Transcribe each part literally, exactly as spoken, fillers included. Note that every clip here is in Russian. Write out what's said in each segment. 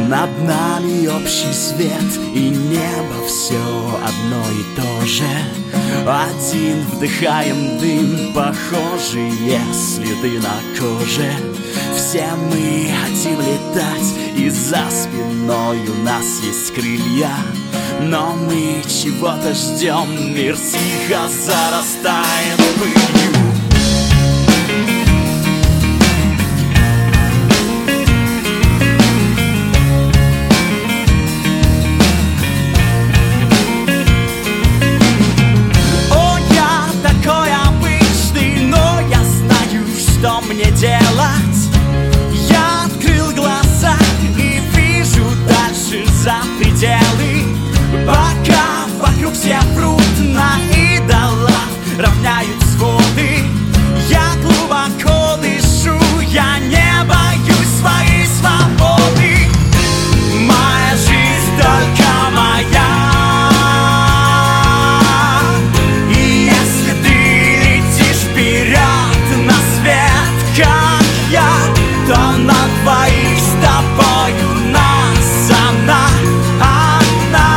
Над нами общий свет и небо все одно и то же. Один вдыхаем дым, похожие следы на коже. Все мы хотим летать, и за спиной у нас есть крылья. Но мы чего-то ждем, мир тихо зарастает пылью. Что мне делать? Я открыл глаза и вижу дальше за пределы. Пока вокруг все прут на идолов, равняют своды. Я глубоко дышу, я не боюсь своей свободы. Моя жизнь только моя. И если ты летишь вперед на свет, как я, то на двоих с тобою нас одна, одна,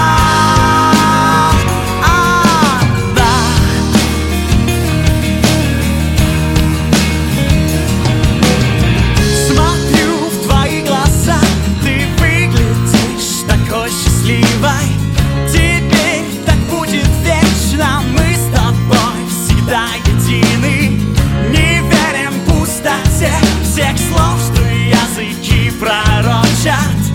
одна. Смотрю в твои глаза, ты выглядишь такой счастливой. Теперь так будет вечно, мы с тобой всегда едины. Не верим пустоте всех слов, что языки пророчат.